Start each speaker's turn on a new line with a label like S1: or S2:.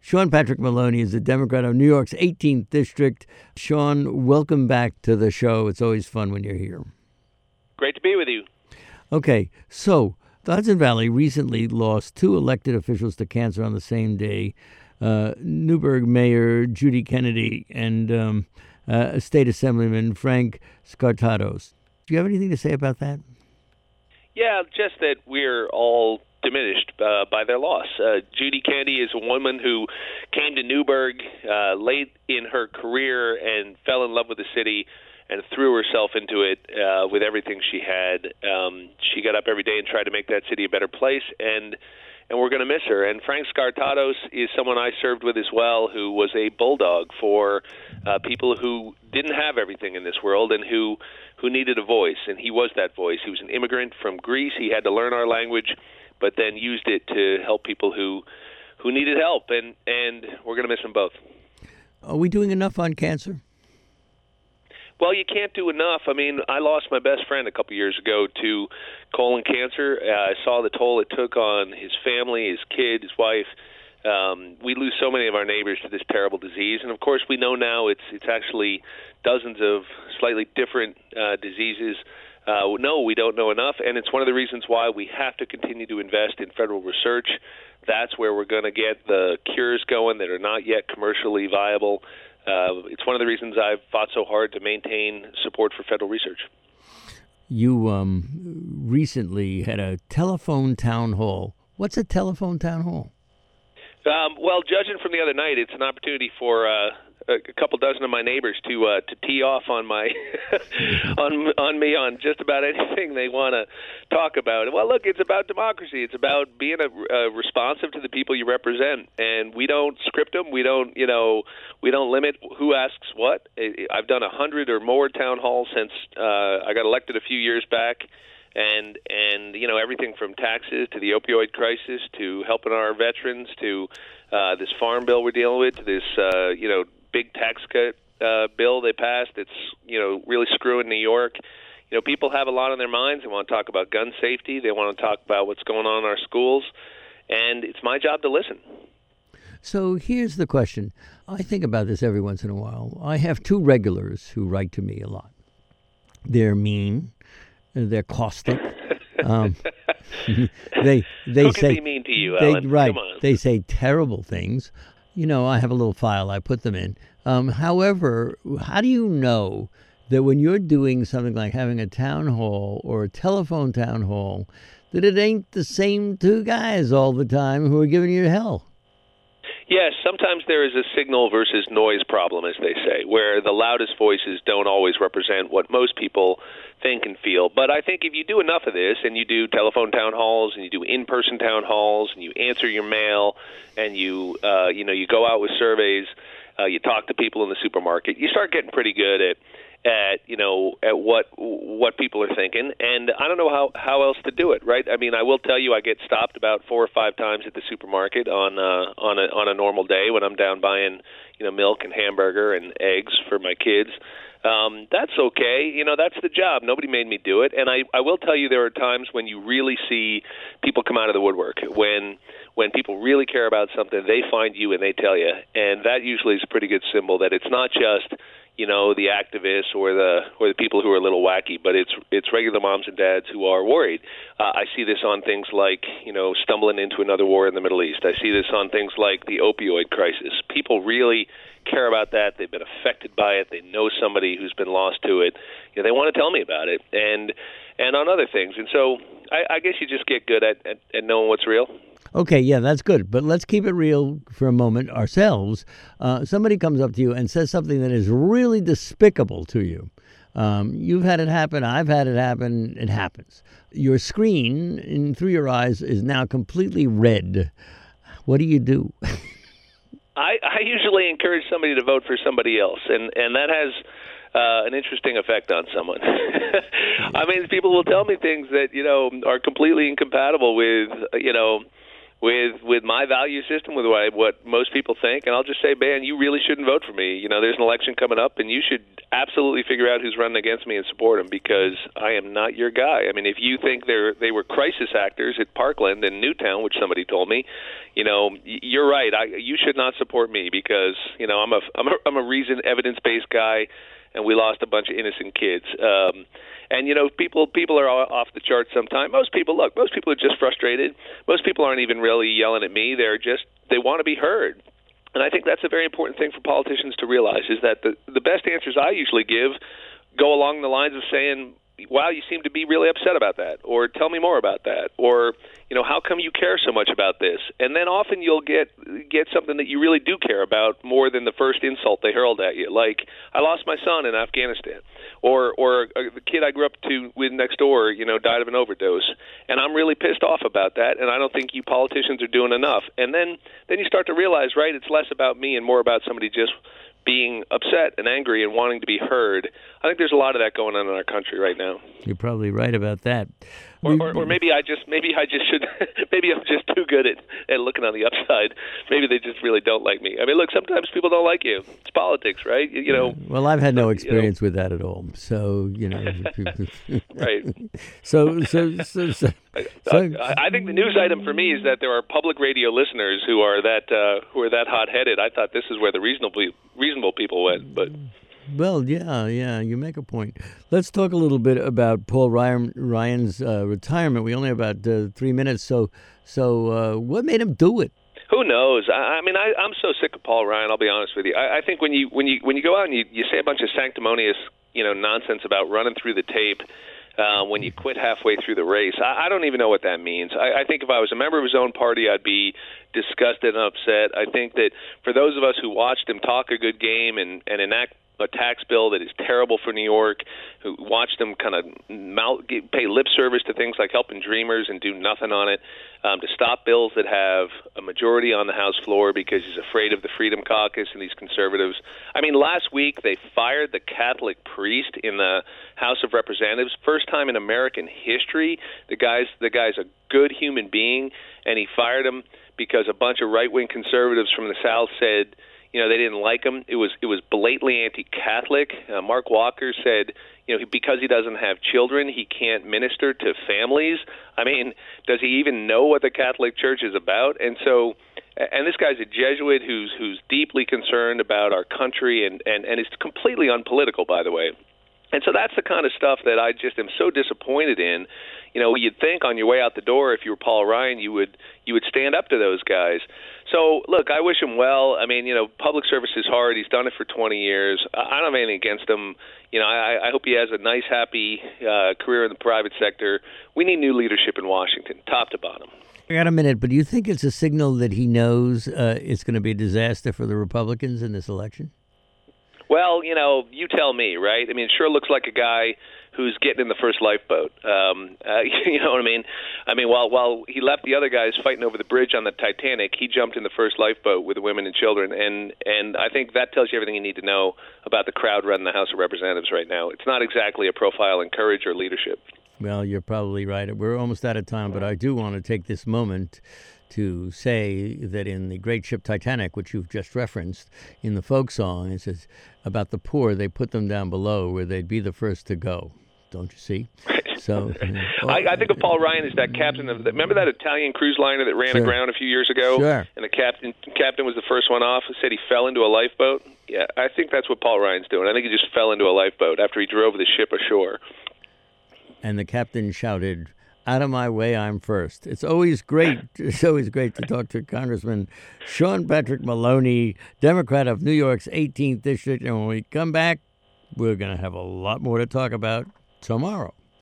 S1: Sean Patrick Maloney is a Democrat of New York's 18th District. Sean, welcome back to the show. It's always fun when you're here.
S2: Great to be with you.
S1: Okay, so the Hudson Valley recently lost 2 elected officials to cancer on the same day. Newburgh Mayor Judy Kennedy and State Assemblyman Frank Skartatos. Do you have anything to say about that?
S2: Yeah, just that we're all diminished by their loss. Judy Kennedy is a woman who came to Newburgh late in her career and fell in love with the city and threw herself into it with everything she had. She got up every day and tried to make that city a better place, and we're going to miss her. And Frank Skartatos is someone I served with as well, who was a bulldog for people who didn't have everything in this world and who needed a voice, and he was that voice. He was an immigrant from Greece. He had to learn our language, but then used it to help people who needed help, and we're going to miss them both.
S1: Are we doing enough on cancer?
S2: Well, you can't do enough. I mean, I lost my best friend a couple years ago to colon cancer. I saw the toll it took on his family, his kid, his wife. We lose so many of our neighbors to this terrible disease, and of course we know now it's actually dozens of slightly different diseases. No, we don't know enough, and it's one of the reasons why we have to continue to invest in federal research. That's where we're going to get the cures going that are not yet commercially viable. It's one of the reasons I've fought so hard to maintain support for federal research.
S1: You recently had a telephone town hall. What's a telephone town hall?
S2: Well, judging from the other night, it's an opportunity for a couple dozen of my neighbors to tee off on my on me on just about anything they want to talk about. Well, look, it's about democracy. It's about being responsive to the people you represent, and we don't script them. We don't limit who asks what. I've done 100 or more town halls since I got elected a few years back. And everything from taxes to the opioid crisis to helping our veterans to this farm bill we're dealing with to this big tax cut bill they passed. It's really screwing New York. People have a lot on their minds. They want to talk about gun safety. They want to talk about what's going on in our schools, and it's my job to listen.
S1: So here's the question. I think about this every once in a while. I have 2 regulars who write to me a lot. They're mean. They're caustic. They
S2: Who
S1: say
S2: can be mean to you, Alan?
S1: Right.
S2: Come on.
S1: They say terrible things. I have a little file. I put them in. However, how do you know that when you're doing something like having a town hall or a telephone town hall, that it ain't the same 2 guys all the time who are giving you hell?
S2: Yes, sometimes there is a signal versus noise problem, as they say, where the loudest voices don't always represent what most people think and feel. But I think if you do enough of this, and you do telephone town halls, and you do in-person town halls, and you answer your mail, and you go out with surveys, you talk to people in the supermarket, you start getting pretty good at what people are thinking, and I don't know how else to do it, right? I mean, I will tell you, I get stopped about 4 or 5 times at the supermarket on a normal day when I'm down buying milk and hamburger and eggs for my kids. That's okay. That's the job. Nobody made me do it, and I will tell you, there are times when you really see people come out of the woodwork when people really care about something. They find you and they tell you, and that usually is a pretty good symbol that it's not just the activists or the people who are a little wacky, but it's regular moms and dads who are worried. I see this on things like, stumbling into another war in the Middle East. I see this on things like the opioid crisis. People really care about that. They've been affected by it. They know somebody who's been lost to it. They want to tell me about it, and on other things. And so I guess you just get good at knowing what's real.
S1: Okay, yeah, that's good. But let's keep it real for a moment ourselves. Somebody comes up to you and says something that is really despicable to you. You've had it happen. I've had it happen. It happens. Your screen through your eyes is now completely red. What do you do?
S2: I usually encourage somebody to vote for somebody else, and that has an interesting effect on someone. I mean, people will tell me things that are completely incompatible with with my value system, with what most people think, and I'll just say, man, you really shouldn't vote for me. There's an election coming up, and you should absolutely figure out who's running against me and support him, because I am not your guy. I mean, if you think they were crisis actors at Parkland and Newtown, which somebody told me, you're right. You should not support me, because I'm a reasoned, evidence-based guy, and we lost a bunch of innocent kids. And people are off the charts sometimes. Most people are just frustrated. Most people aren't even really yelling at me. They want to be heard. And I think that's a very important thing for politicians to realize, is that the best answers I usually give go along the lines of saying, wow, you seem to be really upset about that, or tell me more about that, or how come you care so much about this? And then often you'll get something that you really do care about more than the first insult they hurled at you, like, I lost my son in Afghanistan, or the kid I grew up with next door, died of an overdose, and I'm really pissed off about that, and I don't think you politicians are doing enough. And then you start to realize, right, it's less about me and more about somebody just being upset and angry and wanting to be heard. I think there's a lot of that going on in our country right now.
S1: You're probably right about that.
S2: Or maybe I just should. Maybe I'm just too good at looking on the upside. Maybe they just really don't like me. I mean, look, sometimes people don't like you. It's politics, right?
S1: Well, I've had no experience with that at all. So
S2: Right.
S1: So
S2: I think the news item for me is that there are public radio listeners who are that hot-headed. I thought this is where the reasonable people went, but.
S1: Well, yeah, you make a point. Let's talk a little bit about Paul Ryan's retirement. We only have about 3 minutes, so what made him do it?
S2: Who knows? I mean, I'm so sick of Paul Ryan. I'll be honest with you. I think when you go out and you say a bunch of sanctimonious nonsense about running through the tape when you quit halfway through the race, I don't even know what that means. I think if I was a member of his own party, I'd be disgusted and upset. I think that for those of us who watched him talk a good game and enact a tax bill that is terrible for New York, who watched them kind of pay lip service to things like helping Dreamers and do nothing on it, to stop bills that have a majority on the House floor because he's afraid of the Freedom Caucus and these conservatives. I mean, last week they fired the Catholic priest in the House of Representatives. First time in American history. The guy's a good human being, and he fired him because a bunch of right-wing conservatives from the South said, they didn't like him. It was blatantly anti-Catholic. Mark Walker said, because he doesn't have children, he can't minister to families. I mean, does he even know what the Catholic Church is about? And this guy's a Jesuit who's deeply concerned about our country and is completely unpolitical, by the way. And so that's the kind of stuff that I just am so disappointed in. You'd think on your way out the door, if you were Paul Ryan, you would stand up to those guys. So, look, I wish him well. I mean, public service is hard. He's done it for 20 years. I don't have anything against him. I hope he has a nice, happy career in the private sector. We need new leadership in Washington, top to bottom.
S1: I got a minute, but do you think it's a signal that he knows it's going to be a disaster for the Republicans in this election?
S2: Well, you tell me, right? I mean, it sure looks like a guy who's getting in the first lifeboat. You know what I mean? I mean, while he left the other guys fighting over the bridge on the Titanic, he jumped in the first lifeboat with the women and children. And I think that tells you everything you need to know about the crowd running the House of Representatives right now. It's not exactly a profile in courage or leadership.
S1: Well, you're probably right. We're almost out of time, but I do want to take this moment to say that in the great ship Titanic, which you've just referenced, in the folk song, it says about the poor, they put them down below where they'd be the first to go. Don't you see? So
S2: I think of Paul Ryan as that captain of remember that Italian cruise liner that ran aground a few years ago?
S1: Sure.
S2: And the captain was the first one off, said he fell into a lifeboat. Yeah, I think that's what Paul Ryan's doing. I think he just fell into a lifeboat after he drove the ship ashore.
S1: And the captain shouted, "Out of my way, I'm first." It's always great. It's always great to talk to Congressman Sean Patrick Maloney, Democrat of New York's 18th district. And when we come back, we're going to have a lot more to talk about tomorrow.